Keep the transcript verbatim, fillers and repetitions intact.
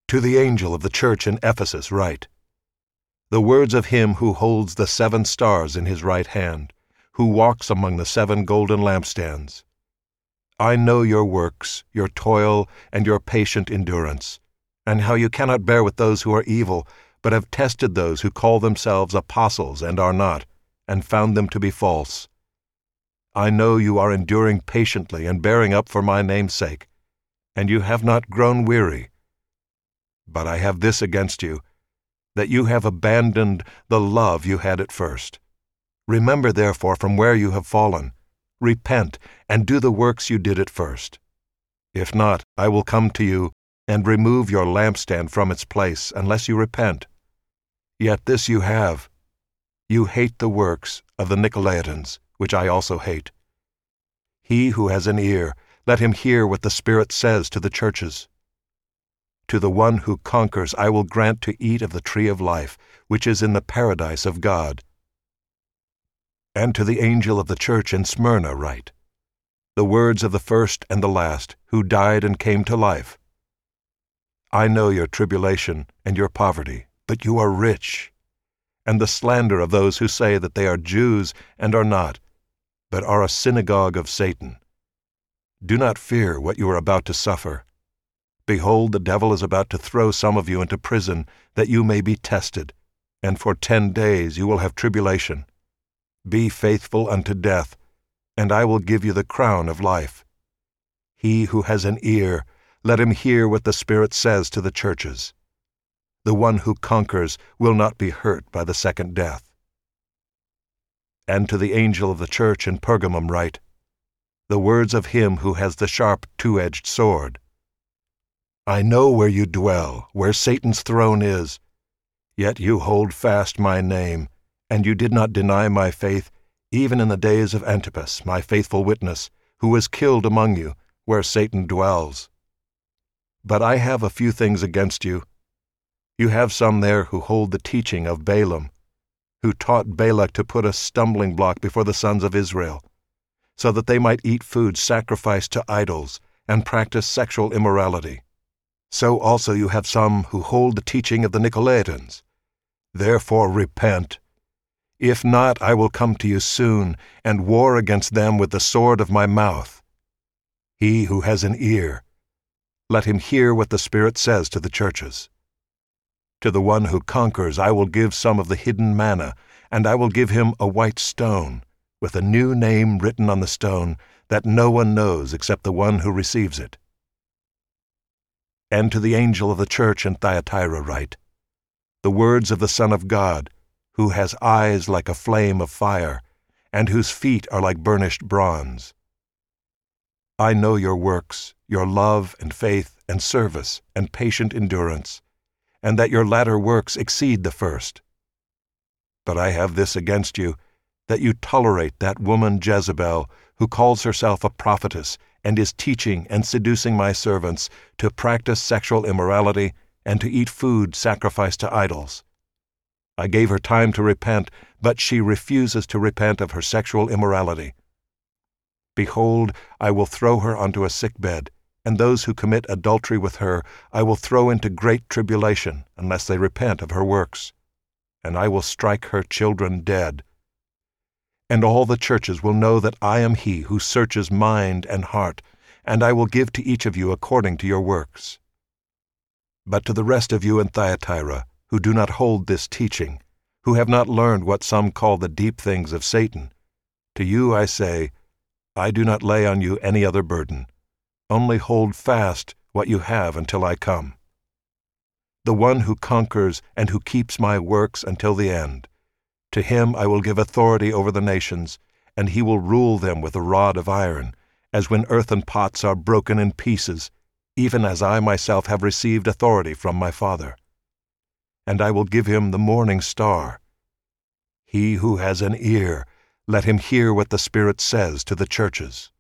To the angel of the church in Ephesus write: The words of him who holds the seven stars in his right hand, who walks among the seven golden lampstands. I know your works, your toil, and your patient endurance, and how you cannot bear with those who are evil, but have tested those who call themselves apostles and are not, and found them to be false. I know you are enduring patiently and bearing up for my name's sake, and you have not grown weary. But I have this against you, that you have abandoned the love you had at first. Remember therefore from where you have fallen, repent, and do the works you did at first. If not, I will come to you and remove your lampstand from its place, unless you repent. Yet this you have: you hate the works of the Nicolaitans, which I also hate. He who has an ear, let him hear what the Spirit says to the churches. To the one who conquers I will grant to eat of the tree of life, which is in the paradise of God. And to the angel of the church in Smyrna write: The words of the first and the last, who died and came to life. I know your tribulation and your poverty, but you are rich, and the slander of those who say that they are Jews and are not, but are a synagogue of Satan. Do not fear what you are about to suffer. Behold, the devil is about to throw some of you into prison, that you may be tested, and for ten days you will have tribulation. Be faithful unto death, and I will give you the crown of life. He who has an ear, let him hear what the Spirit says to the churches. The one who conquers will not be hurt by the second death. And to the angel of the church in Pergamum write: The words of him who has the sharp two-edged sword. I know where you dwell, where Satan's throne is. Yet you hold fast my name, and you did not deny my faith, even in the days of Antipas, my faithful witness, who was killed among you, where Satan dwells. But I have a few things against you. You have some there who hold the teaching of Balaam, who taught Balak to put a stumbling block before the sons of Israel, so that they might eat food sacrificed to idols and practice sexual immorality. So also you have some who hold the teaching of the Nicolaitans. Therefore repent. If not, I will come to you soon, and war against them with the sword of my mouth. He who has an ear, let him hear what the Spirit says to the churches. To the one who conquers I will give some of the hidden manna, and I will give him a white stone, with a new name written on the stone, that no one knows except the one who receives it. And to the angel of the church in Thyatira write: The words of the Son of God, who has eyes like a flame of fire, and whose feet are like burnished bronze. I know your works, your love and faith and service and patient endurance, and that your latter works exceed the first. But I have this against you, that you tolerate that woman Jezebel, who calls herself a prophetess, and is teaching and seducing my servants to practice sexual immorality and to eat food sacrificed to idols. I gave her time to repent, but she refuses to repent of her sexual immorality. Behold, I will throw her onto a sick bed, and those who commit adultery with her I will throw into great tribulation, unless they repent of her works. And I will strike her children dead. And all the churches will know that I am he who searches mind and heart, and I will give to each of you according to your works. But to the rest of you in Thyatira, who do not hold this teaching, who have not learned what some call the deep things of Satan, to you I say, I do not lay on you any other burden. Only hold fast what you have until I come. The one who conquers and who keeps my works until the end, to him I will give authority over the nations, and he will rule them with a rod of iron, as when earthen pots are broken in pieces, even as I myself have received authority from my Father. And I will give him the morning star. He who has an ear, let him hear what the Spirit says to the churches.